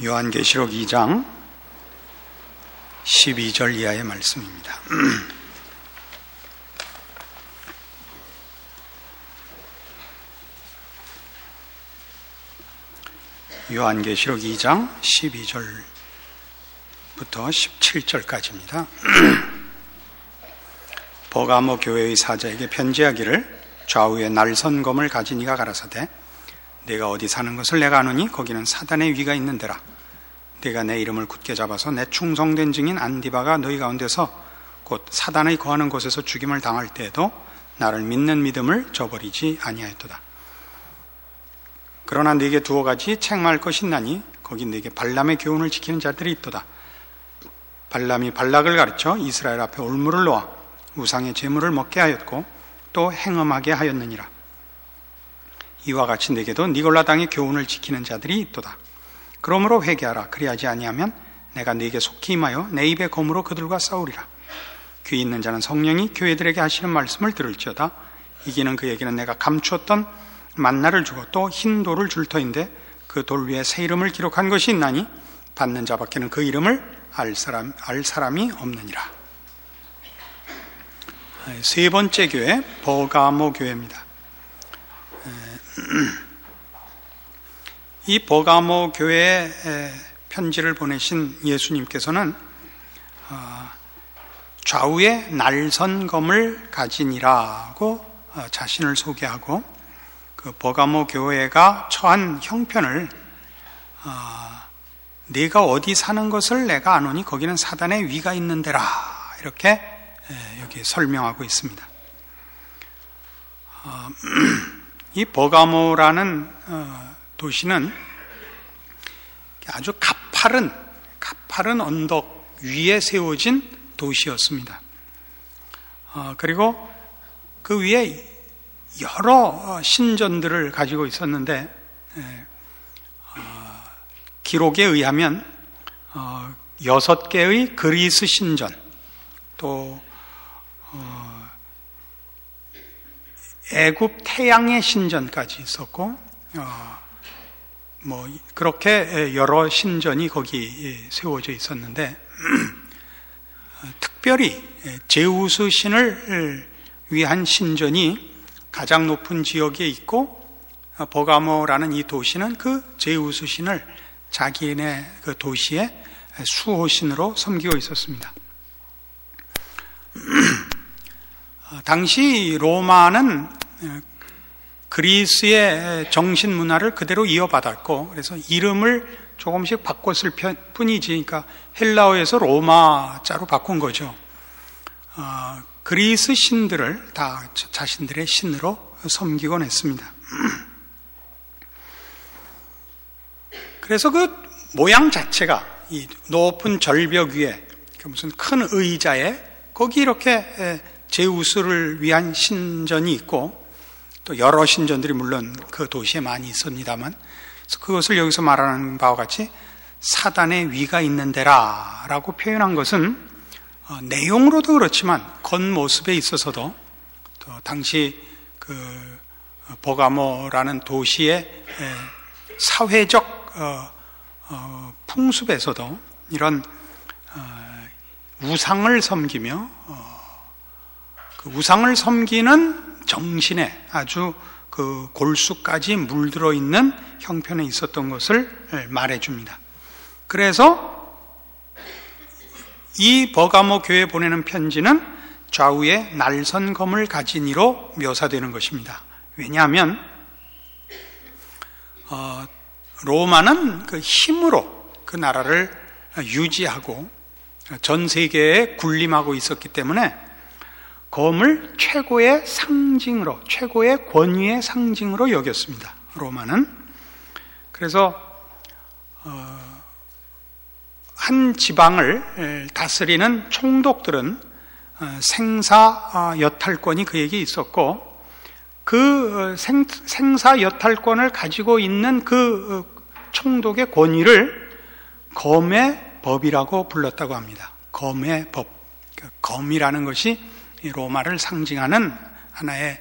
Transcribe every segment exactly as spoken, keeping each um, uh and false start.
요한계시록 이 장 십이 절 이하의 말씀입니다. 요한계시록 이 장 십이 절부터 십칠 절까지입니다. 버가모 교회의 사자에게 편지하기를 좌우에 날선검을 가진 이가 가라사대 내가 어디 사는 것을 내가 아노니 거기는 사단의 위가 있는 데라. 내가 내 이름을 굳게 잡아서 내 충성된 증인 안디바가 너희 가운데서 곧 사단의 거하는 곳에서 죽임을 당할 때에도 나를 믿는 믿음을 저버리지 아니하였도다. 그러나 네게 두어 가지 책망할 것이 있나니 거기 네게 발람의 교훈을 지키는 자들이 있도다. 발람이 발락을 가르쳐 이스라엘 앞에 올무를 놓아 우상의 제물을 먹게 하였고 또 행음하게 하였느니라. 이와 같이 네게도 니골라 당의 교훈을 지키는 자들이 있도다. 그러므로 회개하라. 그리하지 아니하면 내가 네게 속히 임하여 내 입의 검으로 그들과 싸우리라. 귀 있는 자는 성령이 교회들에게 하시는 말씀을 들을지어다. 이기는 그에게는 내가 감추었던 만나를 주고 또 흰 돌을 줄 터인데 그 돌 위에 새 이름을 기록한 것이 있나니 받는 자밖에는 그 이름을 알 사람, 알 사람이 없느니라. 세 번째 교회 버가모 교회입니다. 이 버가모 교회에 편지를 보내신 예수님께서는 좌우에 날선검을 가지니라고 자신을 소개하고 그 버가모 교회가 처한 형편을 네가 어디 사는 것을 내가 아노니 거기는 사단의 위가 있는 데라 이렇게 여기 설명하고 있습니다. 이 버가모라는 도시는 아주 가파른 가파른 언덕 위에 세워진 도시였습니다. 그리고 그 위에 여러 신전들을 가지고 있었는데 기록에 의하면 여섯 개의 그리스 신전 또 애굽 태양의 신전까지 있었고 어, 뭐 그렇게 여러 신전이 거기 세워져 있었는데 특별히 제우스 신을 위한 신전이 가장 높은 지역에 있고 버가모라는 이 도시는 그 제우스 신을 자기네 그 도시의 수호신으로 섬기고 있었습니다. 당시 로마는 그리스의 정신 문화를 그대로 이어받았고 그래서 이름을 조금씩 바꿨을 뿐이지 그러니까 헬라어에서 로마자로 바꾼 거죠. 어, 그리스 신들을 다 자신들의 신으로 섬기곤 했습니다. 그래서 그 모양 자체가 이 높은 절벽 위에 무슨 큰 의자에 거기 이렇게 제우스를 위한 신전이 있고 또 여러 신전들이 물론 그 도시에 많이 있습니다만 그것을 여기서 말하는 바와 같이 사단의 위가 있는 데라 라고 표현한 것은 어, 내용으로도 그렇지만 겉모습에 있어서도 또 당시 그 버가모라는 도시의 에, 사회적 어, 어, 풍습에서도 이런 어, 우상을 섬기며 어, 그 우상을 섬기는 정신에 아주 그 골수까지 물들어 있는 형편에 있었던 것을 말해줍니다. 그래서 이 버가모 교회에 보내는 편지는 좌우에 날선검을 가진 이로 묘사되는 것입니다. 왜냐하면 어, 로마는 그 힘으로 그 나라를 유지하고 전 세계에 군림하고 있었기 때문에 검을 최고의 상징으로, 최고의 권위의 상징으로 여겼습니다. 로마는. 그래서 어, 한 지방을 다스리는 총독들은 생사 여탈권이 그에게 있었고 그 생, 생사 여탈권을 가지고 있는 그 총독의 권위를 검의 법이라고 불렀다고 합니다. 검의 법. 검이라는 것이 로마를 상징하는 하나의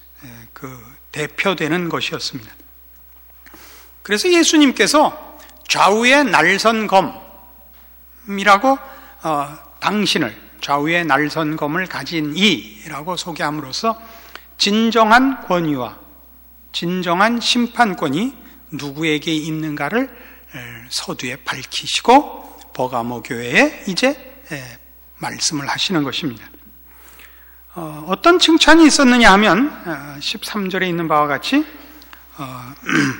그 대표되는 것이었습니다. 그래서 예수님께서 좌우의 날선검이라고 어, 당신을 좌우의 날선검을 가진 이라고 소개함으로써 진정한 권위와 진정한 심판권이 누구에게 있는가를 서두에 밝히시고 버가모 교회에 이제 말씀을 하시는 것입니다. 어, 어떤 칭찬이 있었느냐 하면 십삼 절에 있는 바와 같이 어,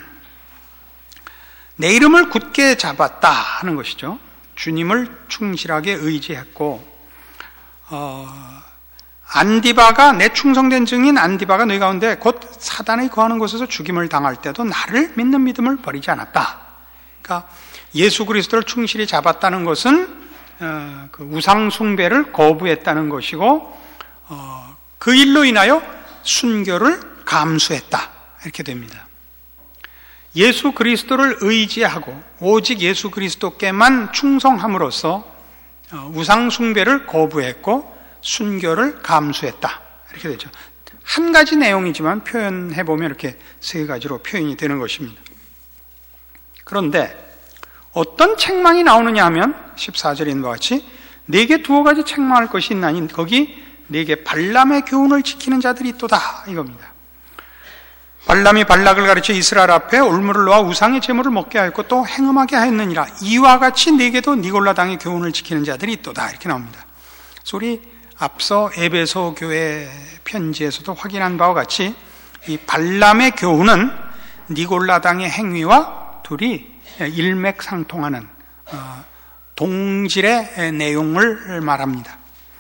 내 이름을 굳게 잡았다 하는 것이죠. 주님을 충실하게 의지했고 어, 안디바가 내 충성된 증인 안디바가 너희 가운데 곧 사단이 거하는 곳에서 죽임을 당할 때도 나를 믿는 믿음을 버리지 않았다. 그러니까 예수 그리스도를 충실히 잡았다는 것은 어, 그 우상 숭배를 거부했다는 것이고 어, 그 일로 인하여 순교를 감수했다 이렇게 됩니다. 예수 그리스도를 의지하고 오직 예수 그리스도께만 충성함으로써 어, 우상 숭배를 거부했고 순교를 감수했다 이렇게 되죠. 한 가지 내용이지만 표현해 보면 이렇게 세 가지로 표현이 되는 것입니다. 그런데 어떤 책망이 나오느냐 하면 십사 절에 있는 바와 같이 네게 두어 가지 책망할 것이 있나니 거기 네게 발람의 교훈을 지키는 자들이 있도다 이겁니다. 발람이 발락을 가르쳐 이스라엘 앞에 올무를 놓아 우상의 제물을 먹게 하였고 또 행음하게 하였느니라. 이와 같이 네게도 니골라 당의 교훈을 지키는 자들이 있도다 이렇게 나옵니다. 그래서 우리 앞서 에베소 교회 편지에서도 확인한 바와 같이 이 발람의 교훈은 니골라 당의 행위와 둘이 일맥상통하는 동질의 내용을 말합니다.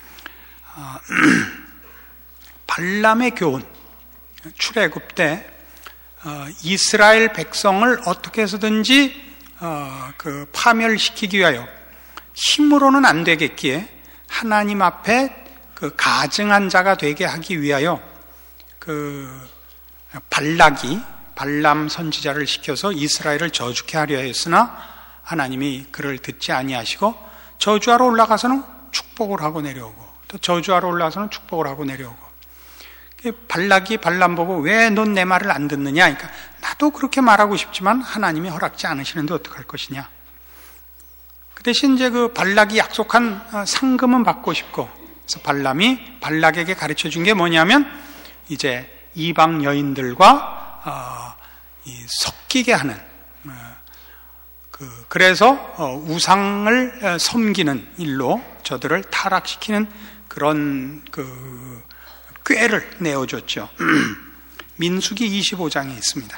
발람의 교훈, 출애굽 때 이스라엘 백성을 어떻게 해서든지 그 파멸시키기 위하여 힘으로는 안 되겠기에 하나님 앞에 그 가증한 자가 되게 하기 위하여 그 발락이 발람 선지자를 시켜서 이스라엘을 저주케 하려 했으나 하나님이 그를 듣지 아니하시고 저주하러 올라가서는 축복을 하고 내려오고 또 저주하러 올라가서는 축복을 하고 내려오고 발락이 발람 보고 왜 넌 내 말을 안 듣느냐 그러니까 나도 그렇게 말하고 싶지만 하나님이 허락지 않으시는데 어떡할 것이냐 그 대신 이제 그 발락이 약속한 상금은 받고 싶고 그래서 발람이 발락에게 가르쳐 준 게 뭐냐면 이제 이방 여인들과 어, 이 섞이게 하는 어, 그 그래서 어, 우상을 섬기는 일로 저들을 타락시키는 그런 그 꾀를 내어줬죠. 민수기 이십오 장에 있습니다.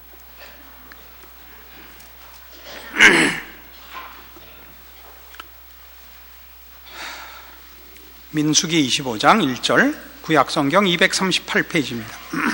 민수기 이십오 장 일 절 구약성경 이백삼십팔 페이지입니다.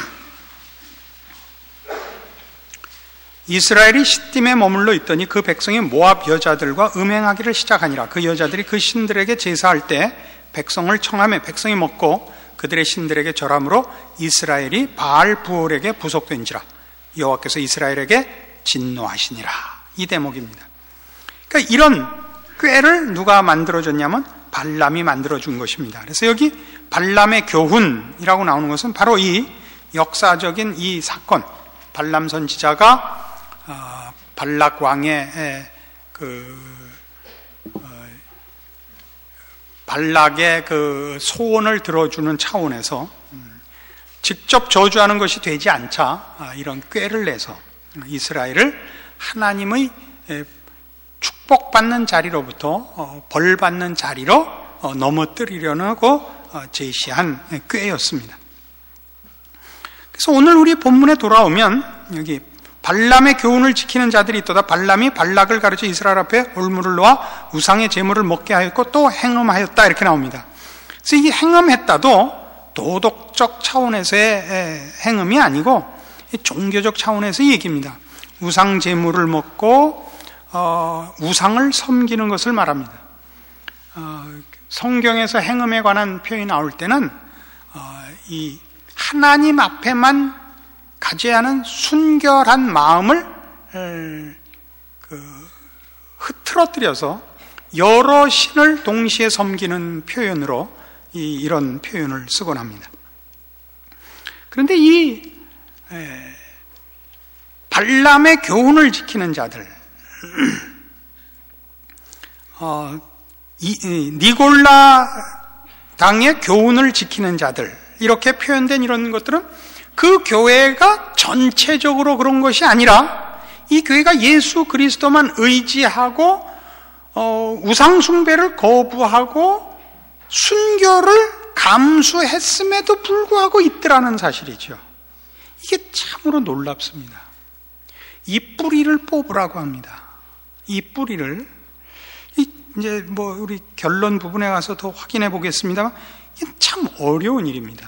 이스라엘이 시딤에 머물러 있더니 그 백성이 모압 여자들과 음행하기를 시작하니라. 그 여자들이 그 신들에게 제사할 때 백성을 청하며 백성이 먹고 그들의 신들에게 절함으로 이스라엘이 바알 부올에게 부속된지라. 여호와께서 이스라엘에게 진노하시니라. 이 대목입니다. 그러니까 이런 꾀를 누가 만들어줬냐면 발람이 만들어준 것입니다. 그래서 여기 발람의 교훈이라고 나오는 것은 바로 이 역사적인 이 사건, 발람 선지자가 어, 발락 왕의 그 어, 발락의 그 소원을 들어주는 차원에서 음, 직접 저주하는 것이 되지 않자 아, 이런 꾀를 내서 이스라엘을 하나님의 에, 축복받는 자리로부터 어, 벌받는 자리로 어, 넘어뜨리려고 어, 제시한 꾀였습니다. 그래서 오늘 우리 본문에 돌아오면 여기 발람의 교훈을 지키는 자들이 있도다. 발람이 발락을 가르쳐 이스라엘 앞에 올무를 놓아 우상의 제물을 먹게 하였고 또 행음하였다 이렇게 나옵니다. 그래서 이 행음했다도 도덕적 차원에서의 행음이 아니고 종교적 차원에서의 얘기입니다. 우상 제물을 먹고 어, 우상을 섬기는 것을 말합니다. 어, 성경에서 행음에 관한 표현이 나올 때는 어, 이 하나님 앞에만 가져야 하는 순결한 마음을 그, 흐트러뜨려서 여러 신을 동시에 섬기는 표현으로 이, 이런 표현을 쓰곤 합니다. 그런데 이 에, 발람의 교훈을 지키는 자들 어, 이, 이, 니골라 당의 교훈을 지키는 자들, 이렇게 표현된 이런 것들은 그 교회가 전체적으로 그런 것이 아니라 이 교회가 예수 그리스도만 의지하고 어, 우상숭배를 거부하고 순교를 감수했음에도 불구하고 있더라는 사실이죠. 이게 참으로 놀랍습니다. 이 뿌리를 뽑으라고 합니다. 이 뿌리를 이제 뭐 우리 결론 부분에 가서 더 확인해 보겠습니다만 이게 참 어려운 일입니다.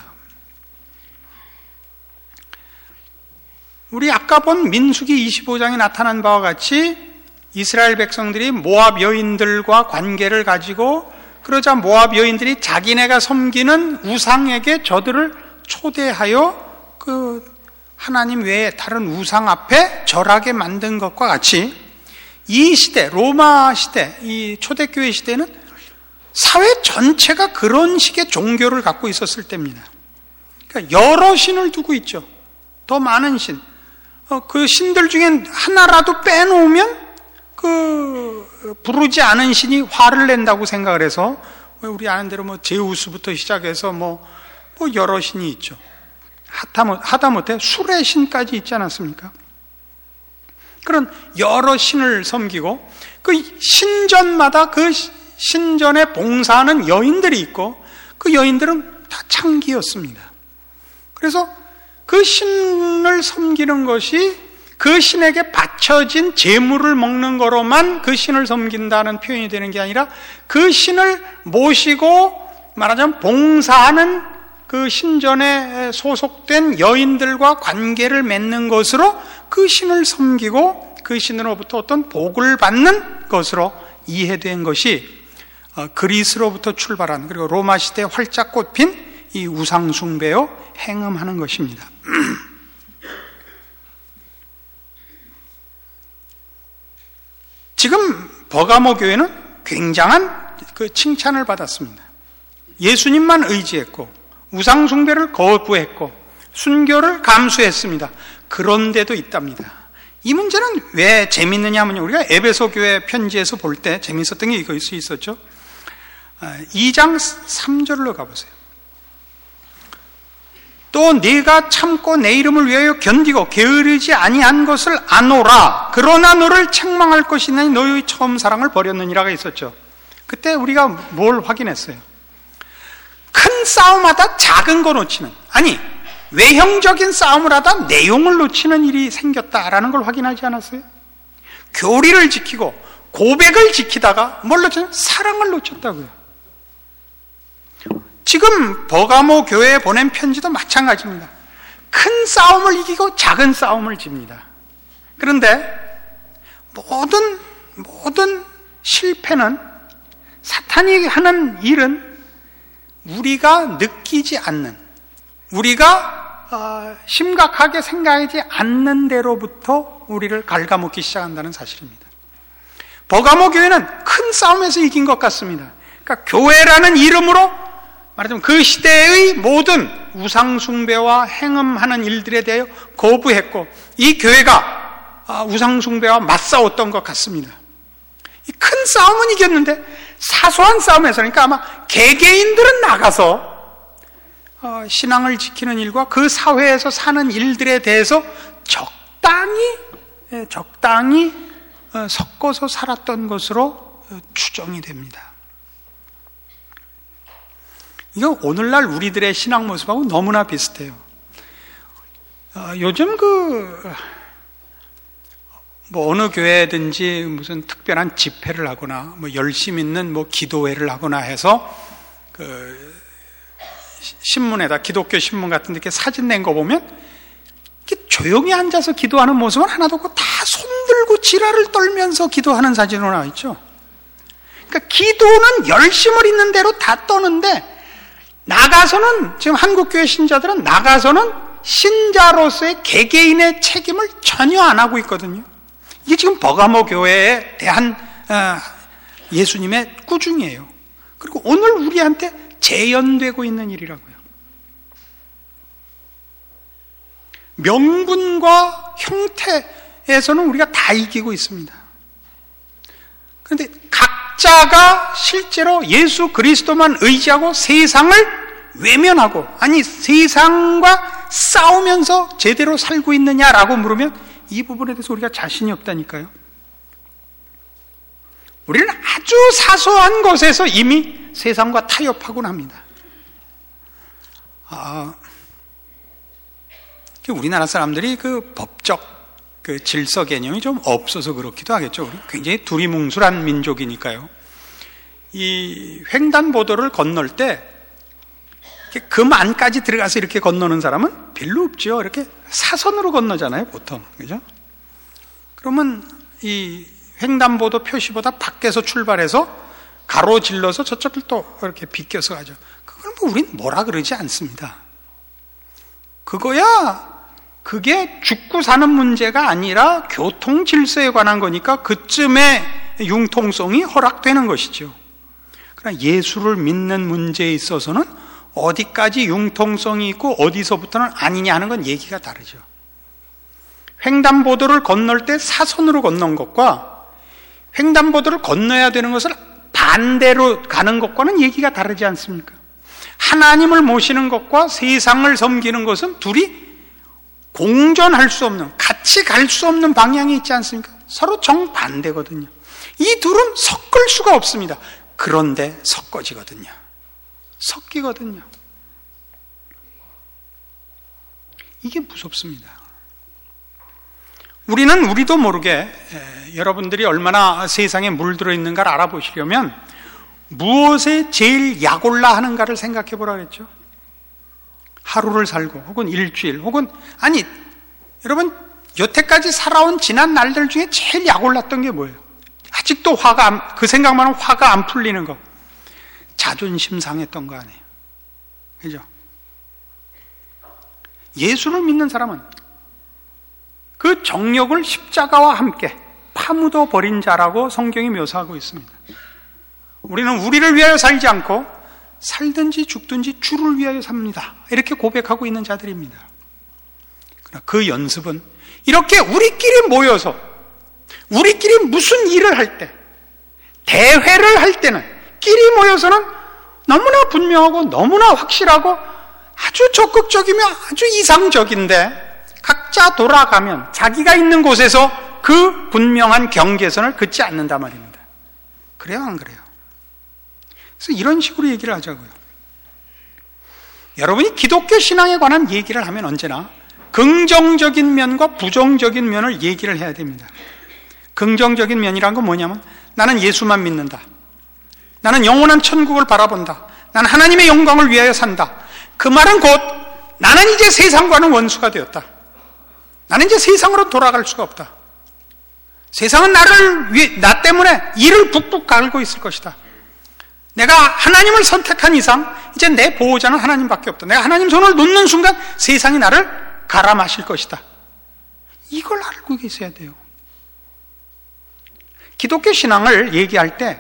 우리 아까 본 민수기 이십오 장에 나타난 바와 같이 이스라엘 백성들이 모압 여인들과 관계를 가지고 그러자 모압 여인들이 자기네가 섬기는 우상에게 저들을 초대하여 그 하나님 외에 다른 우상 앞에 절하게 만든 것과 같이 이 시대, 로마 시대, 이 초대교회 시대는 사회 전체가 그런 식의 종교를 갖고 있었을 때입니다. 그러니까 여러 신을 두고 있죠. 더 많은 신. 어, 그 신들 중엔 하나라도 빼놓으면 그 부르지 않은 신이 화를 낸다고 생각을 해서 우리 아는 대로 뭐 제우스부터 시작해서 뭐, 뭐 여러 신이 있죠. 하다못해 술의 신까지 있지 않았습니까? 그런 여러 신을 섬기고 그 신전마다 그 신전에 봉사하는 여인들이 있고 그 여인들은 다 창기였습니다. 그래서 그 신을 섬기는 것이 그 신에게 바쳐진 제물을 먹는 거로만 그 신을 섬긴다는 표현이 되는 게 아니라 그 신을 모시고 말하자면 봉사하는 그 신전에 소속된 여인들과 관계를 맺는 것으로 그 신을 섬기고 그 신으로부터 어떤 복을 받는 것으로 이해된 것이 그리스로부터 출발한, 그리고 로마 시대에 활짝 꽃핀 이 우상숭배요 행음하는 것입니다. 지금 버가모 교회는 굉장한 그 칭찬을 받았습니다. 예수님만 의지했고 우상숭배를 거부했고 순교를 감수했습니다. 그런데도 있답니다. 이 문제는 왜 재밌느냐 하면 우리가 에베소 교회 편지에서 볼 때 재밌었던 게 이것이 있었죠. 이 장 삼 절로 가보세요. 또 네가 참고 내 이름을 위하여 견디고 게으르지 아니한 것을 아노라. 그러나 너를 책망할 것이 있나니 너의 처음 사랑을 버렸느니라가 있었죠. 그때 우리가 뭘 확인했어요? 큰 싸움하다 작은 거 놓치는, 아니 외형적인 싸움을 하다 내용을 놓치는 일이 생겼다라는 걸 확인하지 않았어요? 교리를 지키고 고백을 지키다가 뭘 놓쳤어요? 사랑을 놓쳤다고요. 지금 버가모 교회에 보낸 편지도 마찬가지입니다. 큰 싸움을 이기고 작은 싸움을 집니다. 그런데 모든 모든 실패는, 사탄이 하는 일은 우리가 느끼지 않는, 우리가 어, 심각하게 생각하지 않는 대로부터 우리를 갉아먹기 시작한다는 사실입니다. 버가모 교회는 큰 싸움에서 이긴 것 같습니다. 그러니까 교회라는 이름으로 말하자면 그 시대의 모든 우상숭배와 행음하는 일들에 대하여 거부했고 이 교회가 우상숭배와 맞싸웠던 것 같습니다. 이 큰 싸움은 이겼는데 사소한 싸움에서, 그러니까 아마 개개인들은 나가서 신앙을 지키는 일과 그 사회에서 사는 일들에 대해서 적당히 적당히 섞어서 살았던 것으로 추정이 됩니다. 이거 오늘날 우리들의 신앙 모습하고 너무나 비슷해요. 어, 요즘 그, 뭐 어느 교회든지 무슨 특별한 집회를 하거나, 뭐 열심 있는 뭐 기도회를 하거나 해서, 그, 신문에다, 기독교 신문 같은 데 이렇게 사진 낸 거 보면, 이렇게 조용히 앉아서 기도하는 모습은 하나도 없고, 다 손들고 지랄을 떨면서 기도하는 사진으로 나와 있죠. 그러니까 기도는 열심을 있는 대로 다 떠는데, 나가서는, 지금 한국교회 신자들은 나가서는 신자로서의 개개인의 책임을 전혀 안 하고 있거든요. 이게 지금 버가모 교회에 대한 예수님의 꾸중이에요. 그리고 오늘 우리한테 재현되고 있는 일이라고요. 명분과 형태에서는 우리가 다 이기고 있습니다. 그런데 각자가 실제로 예수 그리스도만 의지하고 세상을 외면하고, 아니 세상과 싸우면서 제대로 살고 있느냐라고 물으면 이 부분에 대해서 우리가 자신이 없다니까요. 우리는 아주 사소한 것에서 이미 세상과 타협하곤 합니다. 아, 우리나라 사람들이 그 법적 그 질서 개념이 좀 없어서 그렇기도 하겠죠. 우리 굉장히 두리뭉술한 민족이니까요. 이 횡단보도를 건널 때 금 안까지 들어가서 이렇게 건너는 사람은 별로 없죠. 이렇게 사선으로 건너잖아요, 보통. 그죠? 그러면 이 횡단보도 표시보다 밖에서 출발해서 가로질러서 저쪽을 또 이렇게 비껴서 가죠. 그걸 뭐 우린 뭐라 그러지 않습니다. 그거야, 그게 죽고 사는 문제가 아니라 교통 질서에 관한 거니까 그쯤에 융통성이 허락되는 것이죠. 그러나 예수를 믿는 문제에 있어서는 어디까지 융통성이 있고 어디서부터는 아니냐 하는 건 얘기가 다르죠. 횡단보도를 건널 때 사선으로 건넌 것과 횡단보도를 건너야 되는 것을 반대로 가는 것과는 얘기가 다르지 않습니까? 하나님을 모시는 것과 세상을 섬기는 것은 둘이 공존할 수 없는, 같이 갈 수 없는 방향이 있지 않습니까? 서로 정반대거든요. 이 둘은 섞을 수가 없습니다. 그런데 섞어지거든요. 섞이거든요. 이게 무섭습니다. 우리는 우리도 모르게 에, 여러분들이 얼마나 세상에 물들어 있는가를 알아보시려면 무엇에 제일 약올라 하는가를 생각해 보라 그랬죠. 하루를 살고 혹은 일주일 혹은 아니 여러분 여태까지 살아온 지난 날들 중에 제일 약올랐던 게 뭐예요? 아직도 화가 안, 그 생각만 하면 화가 안 풀리는 거. 자존심 상했던 거 아니에요. 그죠? 예수를 믿는 사람은 그 정욕을 십자가와 함께 파묻어 버린 자라고 성경이 묘사하고 있습니다. 우리는 우리를 위하여 살지 않고 살든지 죽든지 주를 위하여 삽니다. 이렇게 고백하고 있는 자들입니다. 그러나 그 연습은 이렇게 우리끼리 모여서 우리끼리 무슨 일을 할 때, 대회를 할 때는 끼리 모여서는 너무나 분명하고 너무나 확실하고 아주 적극적이며 아주 이상적인데 각자 돌아가면 자기가 있는 곳에서 그 분명한 경계선을 긋지 않는단 말입니다. 그래요, 안 그래요? 그래서 이런 식으로 얘기를 하자고요. 여러분이 기독교 신앙에 관한 얘기를 하면 언제나 긍정적인 면과 부정적인 면을 얘기를 해야 됩니다. 긍정적인 면이란 건 뭐냐면 나는 예수만 믿는다. 나는 영원한 천국을 바라본다. 나는 하나님의 영광을 위하여 산다. 그 말은 곧 나는 이제 세상과는 원수가 되었다. 나는 이제 세상으로 돌아갈 수가 없다. 세상은 나를 위, 나 때문에 이를 북북 갈고 있을 것이다. 내가 하나님을 선택한 이상 이제 내 보호자는 하나님밖에 없다. 내가 하나님 손을 놓는 순간 세상이 나를 갈아 마실 것이다. 이걸 알고 계셔야 돼요. 기독교 신앙을 얘기할 때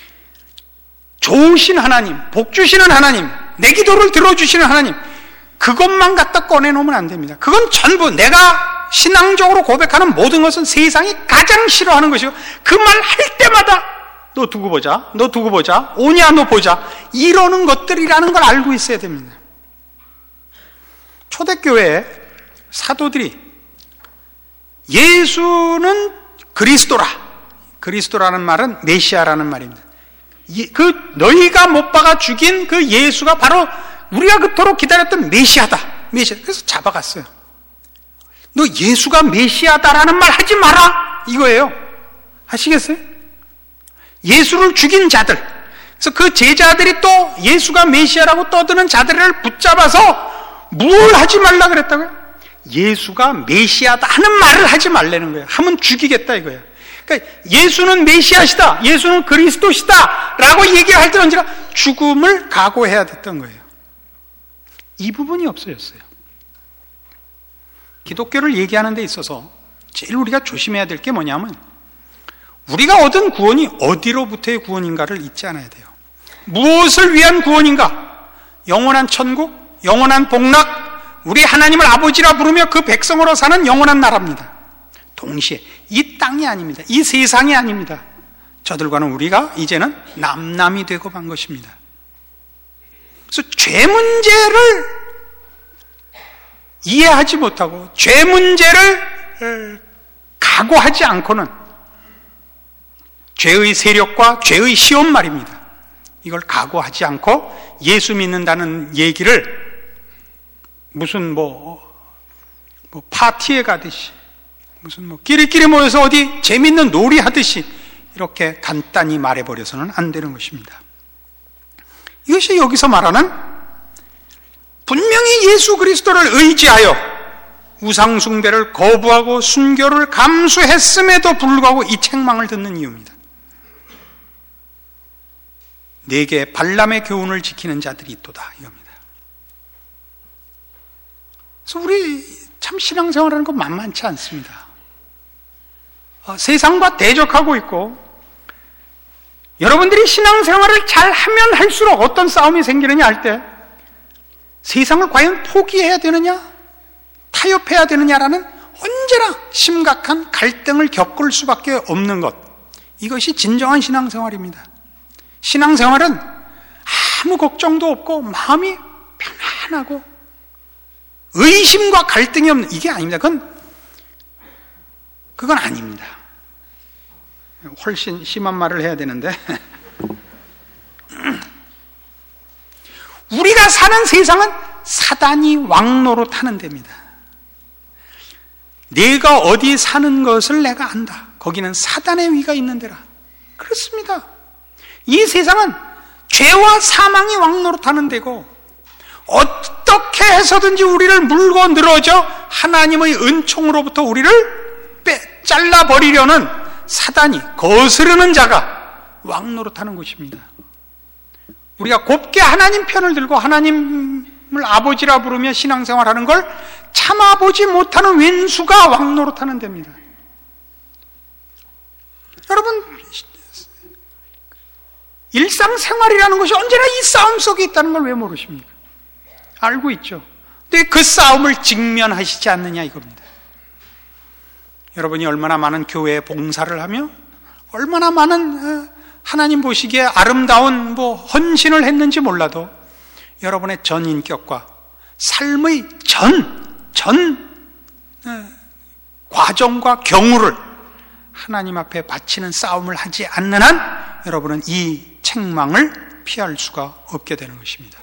좋으신 하나님, 복 주시는 하나님, 내 기도를 들어주시는 하나님, 그것만 갖다 꺼내놓으면 안 됩니다. 그건 전부 내가 신앙적으로 고백하는 모든 것은 세상이 가장 싫어하는 것이고 그 말 할 때마다 너 두고 보자, 너 두고 보자, 오냐 너 보자 이러는 것들이라는 걸 알고 있어야 됩니다. 초대교회 사도들이 예수는 그리스도라, 그리스도라는 말은 메시아라는 말입니다. 그 너희가 못 박아 죽인 그 예수가 바로 우리가 그토록 기다렸던 메시아다. 메시아. 그래서 잡아갔어요. 너 예수가 메시아다라는 말 하지 마라 이거예요. 아시겠어요? 예수를 죽인 자들. 그래서 그 제자들이 또 예수가 메시아라고 떠드는 자들을 붙잡아서 뭘 하지 말라 그랬다고요? 예수가 메시아다 하는 말을 하지 말라는 거예요. 하면 죽이겠다 이거예요. 그러니까 예수는 메시아시다, 예수는 그리스도시다 라고 얘기를 할 때 언제나 죽음을 각오해야 됐던 거예요. 이 부분이 없어졌어요. 기독교를 얘기하는 데 있어서 제일 우리가 조심해야 될 게 뭐냐면 우리가 얻은 구원이 어디로부터의 구원인가를 잊지 않아야 돼요. 무엇을 위한 구원인가? 영원한 천국, 영원한 복락, 우리 하나님을 아버지라 부르며 그 백성으로 사는 영원한 나라입니다. 동시에 이 땅이 아닙니다. 이 세상이 아닙니다. 저들과는 우리가 이제는 남남이 되고 만 것입니다. 그래서 죄 문제를 이해하지 못하고 죄 문제를 각오하지 않고는 죄의 세력과 죄의 시험 말입니다. 이걸 각오하지 않고 예수 믿는다는 얘기를 무슨 뭐, 뭐 파티에 가듯이 무슨 뭐 끼리끼리 모여서 어디 재밌는 놀이 하듯이 이렇게 간단히 말해버려서는 안 되는 것입니다. 이것이 여기서 말하는 분명히 예수 그리스도를 의지하여 우상숭배를 거부하고 순교를 감수했음에도 불구하고 이 책망을 듣는 이유입니다. 내게 발람의 교훈을 지키는 자들이 있도다 이겁니다. 그래서 우리 참 신앙생활하는 거 만만치 않습니다. 어, 세상과 대적하고 있고 여러분들이 신앙생활을 잘 하면 할수록 어떤 싸움이 생기느냐 할 때 세상을 과연 포기해야 되느냐 타협해야 되느냐라는 언제나 심각한 갈등을 겪을 수밖에 없는 것, 이것이 진정한 신앙생활입니다. 신앙생활은 아무 걱정도 없고 마음이 편안하고 의심과 갈등이 없는, 이게 아닙니다. 그건 그건 아닙니다. 훨씬 심한 말을 해야 되는데 우리가 사는 세상은 사단이 왕노릇하는 데입니다. 내가 어디 사는 것을 내가 안다. 거기는 사단의 위가 있는 데라. 그렇습니다. 이 세상은 죄와 사망이 왕노릇하는 데고 어떻게 해서든지 우리를 물고 늘어져 하나님의 은총으로부터 우리를 빼 잘라버리려는 사단이, 거스르는 자가 왕노릇하는 곳입니다. 우리가 곱게 하나님 편을 들고 하나님을 아버지라 부르며 신앙생활하는 걸 참아보지 못하는 왼수가 왕노릇하는 데입니다. 여러분, 일상생활이라는 것이 언제나 이 싸움 속에 있다는 걸 왜 모르십니까? 알고 있죠. 근데 그 싸움을 직면하시지 않느냐 이겁니다. 여러분이 얼마나 많은 교회에 봉사를 하며 얼마나 많은 하나님 보시기에 아름다운 뭐 헌신을 했는지 몰라도 여러분의 전 인격과 삶의 전, 전 과정과 경우를 하나님 앞에 바치는 싸움을 하지 않는 한 여러분은 이 책망을 피할 수가 없게 되는 것입니다.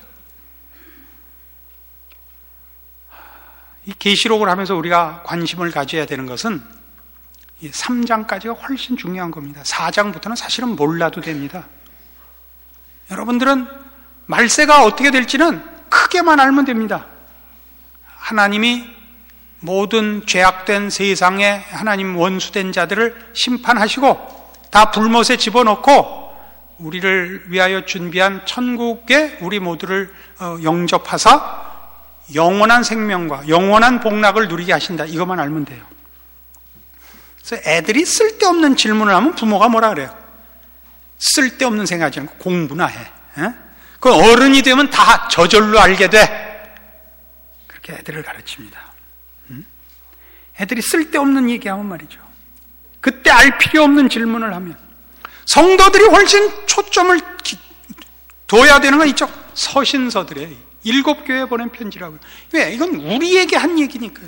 이 계시록을 하면서 우리가 관심을 가져야 되는 것은 삼 장까지가 훨씬 중요한 겁니다. 사 장부터는 사실은 몰라도 됩니다. 여러분들은 말세가 어떻게 될지는 크게만 알면 됩니다. 하나님이 모든 죄악된 세상에 하나님 원수된 자들을 심판하시고 다 불못에 집어넣고 우리를 위하여 준비한 천국에 우리 모두를 영접하사 영원한 생명과 영원한 복락을 누리게 하신다. 이것만 알면 돼요. 그래서 애들이 쓸데없는 질문을 하면 부모가 뭐라 그래요? 쓸데없는 생각하지 않고 공부나 해. 그 어른이 되면 다 저절로 알게 돼. 그렇게 애들을 가르칩니다. 애들이 쓸데없는 얘기하면 말이죠. 그때 알 필요 없는 질문을 하면 성도들이 훨씬 초점을 둬야 되는 건 이쪽 서신서들의 일곱 교회에 보낸 편지라고요. 왜? 이건 우리에게 한 얘기니까요.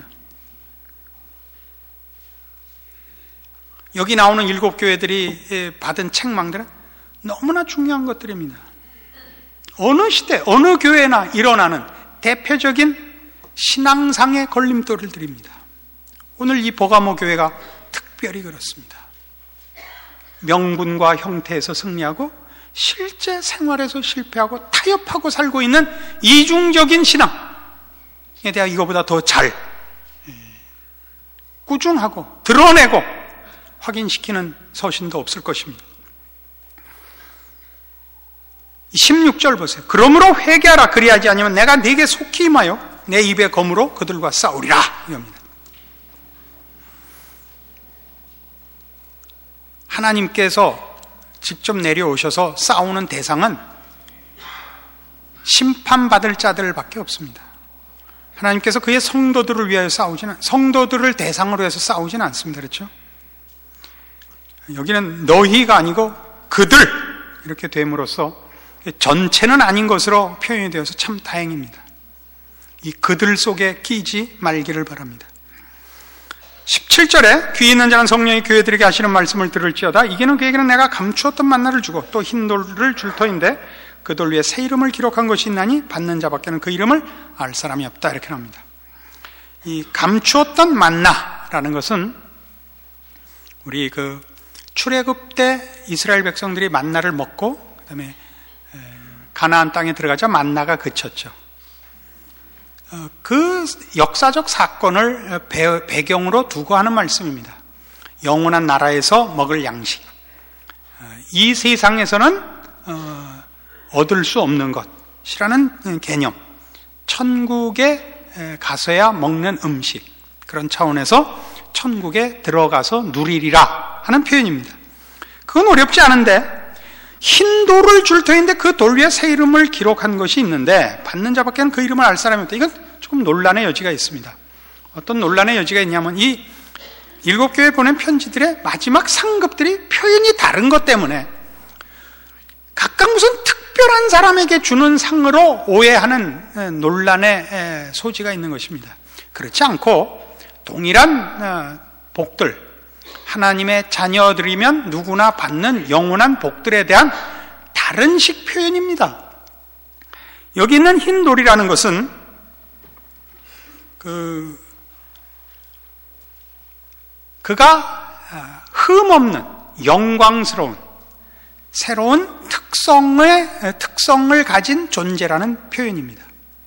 여기 나오는 일곱 교회들이 받은 책망들은 너무나 중요한 것들입니다. 어느 시대, 어느 교회나 일어나는 대표적인 신앙상의 걸림돌들입니다. 오늘 이 버가모 교회가 특별히 그렇습니다. 명분과 형태에서 승리하고 실제 생활에서 실패하고 타협하고 살고 있는 이중적인 신앙에 대해 이거보다 더 잘 꾸준하고 드러내고 확인시키는 서신도 없을 것입니다. 십육 절 보세요. 그러므로 회개하라. 그리하지 아니면 내가 네게 속히 임하여 내 입의 검으로 그들과 싸우리라. 이겁니다. 하나님께서 직접 내려오셔서 싸우는 대상은 심판받을 자들밖에 없습니다. 하나님께서 그의 성도들을 위하여 싸우지는, 성도들을 대상으로 해서 싸우지는 않습니다. 그렇죠? 여기는 너희가 아니고 그들 이렇게 됨으로써 전체는 아닌 것으로 표현이 되어서 참 다행입니다. 이 그들 속에 끼지 말기를 바랍니다. 십칠 절에 귀 있는 자는 성령이 교회들에게 하시는 말씀을 들을지어다. 이게는 그에게는 내가 감추었던 만나를 주고 또 흰 돌을 줄 터인데 그 돌 위에 새 이름을 기록한 것이 있나니 받는 자밖에는 그 이름을 알 사람이 없다. 이렇게 나옵니다. 이 감추었던 만나라는 것은 우리 그 출애굽 때 이스라엘 백성들이 만나를 먹고 그다음에 가나안 땅에 들어가자 만나가 그쳤죠. 그 역사적 사건을 배경으로 두고 하는 말씀입니다. 영원한 나라에서 먹을 양식. 이 세상에서는 얻을 수 없는 것이라는 개념. 천국에 가서야 먹는 음식. 그런 차원에서 천국에 들어가서 누리리라 하는 표현입니다. 그건 어렵지 않은데 흰 돌을 줄 터인데 그 돌 위에 새 이름을 기록한 것이 있는데 받는 자밖에는 그 이름을 알 사람이 없다. 이건 조금 논란의 여지가 있습니다. 어떤 논란의 여지가 있냐면 이 일곱 교회에 보낸 편지들의 마지막 상급들이 표현이 다른 것 때문에 각각 무슨 특별한 사람에게 주는 상으로 오해하는 논란의 소지가 있는 것입니다. 그렇지 않고 동일한 복들, 하나님의 자녀들이면 누구나 받는 영원한 복들에 대한 다른 식 표현입니다. 여기 있는 흰 돌이라는 것은 그 그가 흠없는 영광스러운 새로운 특성의 특성을 가진 존재라는 표현입니다.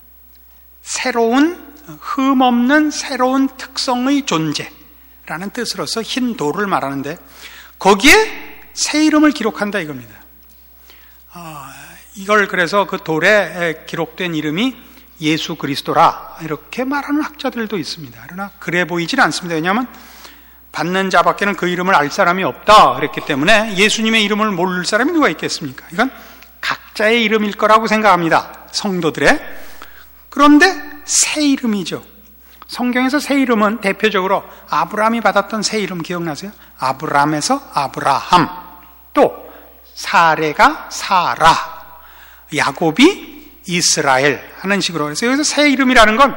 새로운 흠없는 새로운 특성의 존재라는 뜻으로서 흰 돌을 말하는데 거기에 새 이름을 기록한다 이겁니다. 어, 이걸 그래서 그 돌에 기록된 이름이 예수 그리스도라 이렇게 말하는 학자들도 있습니다. 그러나 그래 보이질 않습니다. 왜냐하면 받는 자밖에는 그 이름을 알 사람이 없다 그랬기 때문에 예수님의 이름을 모를 사람이 누가 있겠습니까? 이건 각자의 이름일 거라고 생각합니다. 성도들의. 그런데 새 이름이죠. 성경에서 새 이름은 대표적으로 아브라함이 받았던 새 이름 기억나세요? 아브람에서 아브라함, 또 사레가 사라, 야곱이 이스라엘 하는 식으로 해서 여기서 새 이름이라는 건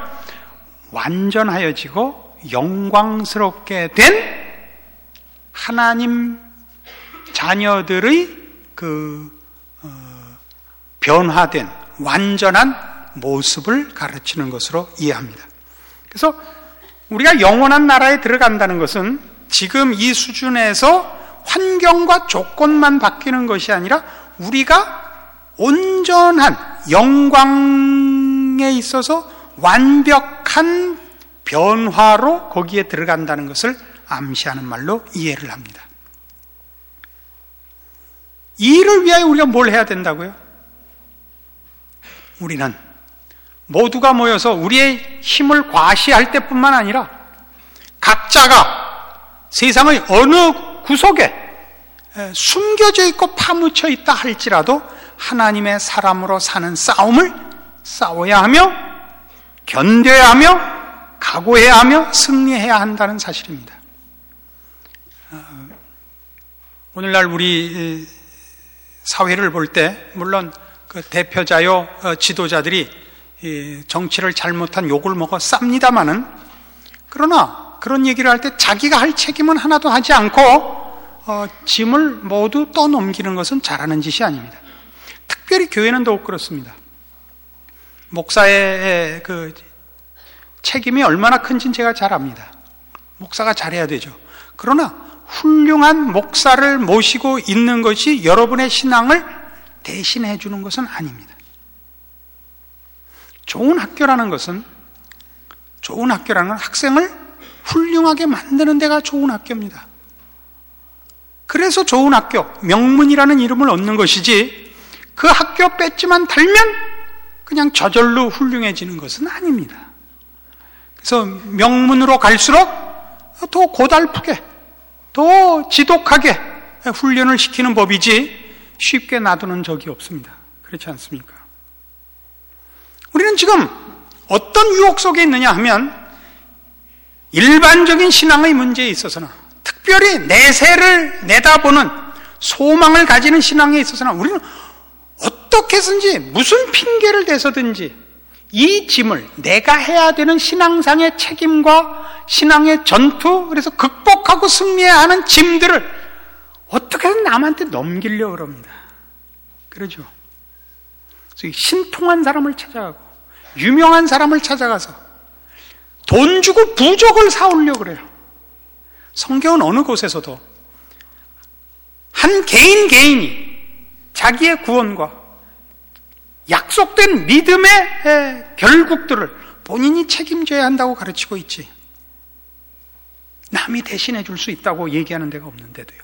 완전하여지고 영광스럽게 된 하나님 자녀들의 그 어, 변화된 완전한 모습을 가르치는 것으로 이해합니다. 그래서 우리가 영원한 나라에 들어간다는 것은 지금 이 수준에서 환경과 조건만 바뀌는 것이 아니라 우리가 온전한 영광에 있어서 완벽한 변화로 거기에 들어간다는 것을 암시하는 말로 이해를 합니다. 이 일을 위하여 우리가 뭘 해야 된다고요? 우리는 모두가 모여서 우리의 힘을 과시할 때뿐만 아니라 각자가 세상의 어느 구석에 숨겨져 있고 파묻혀 있다 할지라도 하나님의 사람으로 사는 싸움을 싸워야 하며 견뎌야 하며 각오해야 하며 승리해야 한다는 사실입니다. 오늘날 우리 사회를 볼 때 물론 그 대표자요 지도자들이 정치를 잘못한 욕을 먹어 쌉니다마는 그러나 그런 얘기를 할 때 자기가 할 책임은 하나도 하지 않고 어, 짐을 모두 떠넘기는 것은 잘하는 짓이 아닙니다. 특별히 교회는 더욱 그렇습니다. 목사의 그 책임이 얼마나 큰지는 제가 잘 압니다. 목사가 잘해야 되죠. 그러나 훌륭한 목사를 모시고 있는 것이 여러분의 신앙을 대신해 주는 것은 아닙니다. 좋은 학교라는 것은 좋은 학교라는 건 학생을 훌륭하게 만드는 데가 좋은 학교입니다. 그래서 좋은 학교, 명문이라는 이름을 얻는 것이지 그 학교 배지만 달면 그냥 저절로 훌륭해지는 것은 아닙니다. 그래서 명문으로 갈수록 더 고달프게, 더 지독하게 훈련을 시키는 법이지 쉽게 놔두는 적이 없습니다. 그렇지 않습니까? 우리는 지금 어떤 유혹 속에 있느냐 하면 일반적인 신앙의 문제에 있어서는 특별히 내세를 내다보는 소망을 가지는 신앙에 있어서는 우리는 어떻게 해서든지 무슨 핑계를 대서든지 이 짐을 내가 해야 되는 신앙상의 책임과 신앙의 전투, 그래서 극복하고 승리해야 하는 짐들을 어떻게든 남한테 넘기려고 그럽니다. 그러죠. 그래서 신통한 사람을 찾아가고 유명한 사람을 찾아가서 돈 주고 부족을 사오려고 그래요. 성경은 어느 곳에서도 한 개인 개인이 자기의 구원과 약속된 믿음의 결국들을 본인이 책임져야 한다고 가르치고 있지, 남이 대신해 줄 수 있다고 얘기하는 데가 없는데도요.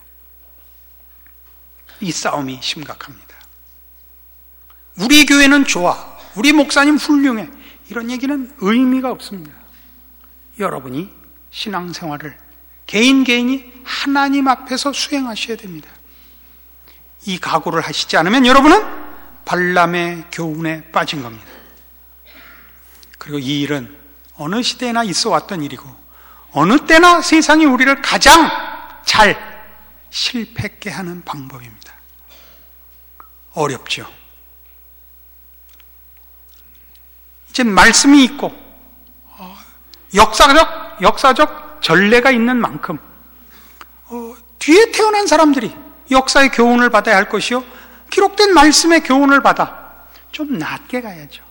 이 싸움이 심각합니다. 우리 교회는 좋아, 우리 목사님 훌륭해, 이런 얘기는 의미가 없습니다. 여러분이 신앙생활을 개인 개인이 하나님 앞에서 수행하셔야 됩니다. 이 각오를 하시지 않으면 여러분은 발람의 교훈에 빠진 겁니다. 그리고 이 일은 어느 시대나 있어 왔던 일이고 어느 때나 세상이 우리를 가장 잘 실패하게 하는 방법입니다. 어렵죠. 이제 말씀이 있고 역사적 역사적 전례가 있는 만큼 어, 뒤에 태어난 사람들이 역사의 교훈을 받아야 할 것이요, 기록된 말씀의 교훈을 받아 좀 낮게 가야죠.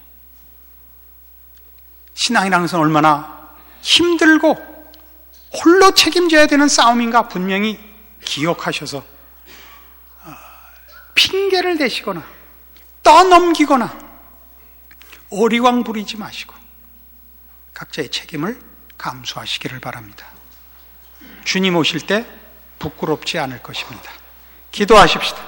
신앙이라는 것은 얼마나 힘들고 홀로 책임져야 되는 싸움인가 분명히 기억하셔서 어, 핑계를 대시거나 떠넘기거나 어리광 부리지 마시고 각자의 책임을 감수하시기를 바랍니다. 주님 오실 때 부끄럽지 않을 것입니다. 기도하십시다.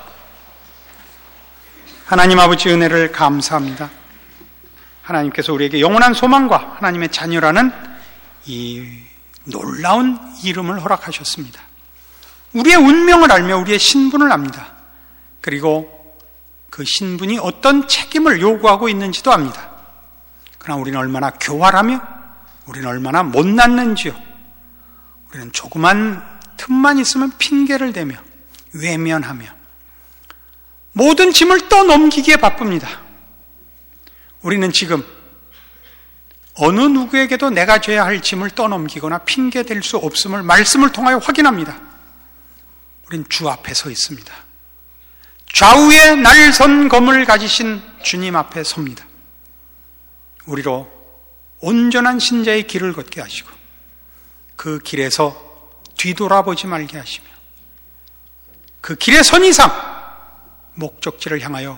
하나님 아버지, 은혜를 감사합니다. 하나님께서 우리에게 영원한 소망과 하나님의 자녀라는 이 놀라운 이름을 허락하셨습니다. 우리의 운명을 알며 우리의 신분을 압니다. 그리고 그 신분이 어떤 책임을 요구하고 있는지도 압니다. 그러나 우리는 얼마나 교활하며 우리는 얼마나 못났는지요. 우리는 조그만 틈만 있으면 핑계를 대며 외면하며 모든 짐을 떠넘기기에 바쁩니다. 우리는 지금 어느 누구에게도 내가 져야 할 짐을 떠넘기거나 핑계댈 수 없음을 말씀을 통하여 확인합니다. 우린 주 앞에 서 있습니다. 좌우에 날선 검을 가지신 주님 앞에 섭니다. 우리로 온전한 신자의 길을 걷게 하시고 그 길에서 뒤돌아보지 말게 하시며 그 길의 선 이상 목적지를 향하여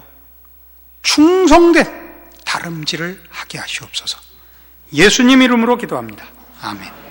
충성된 다름질을 하게 하시옵소서. 예수님 이름으로 기도합니다. 아멘.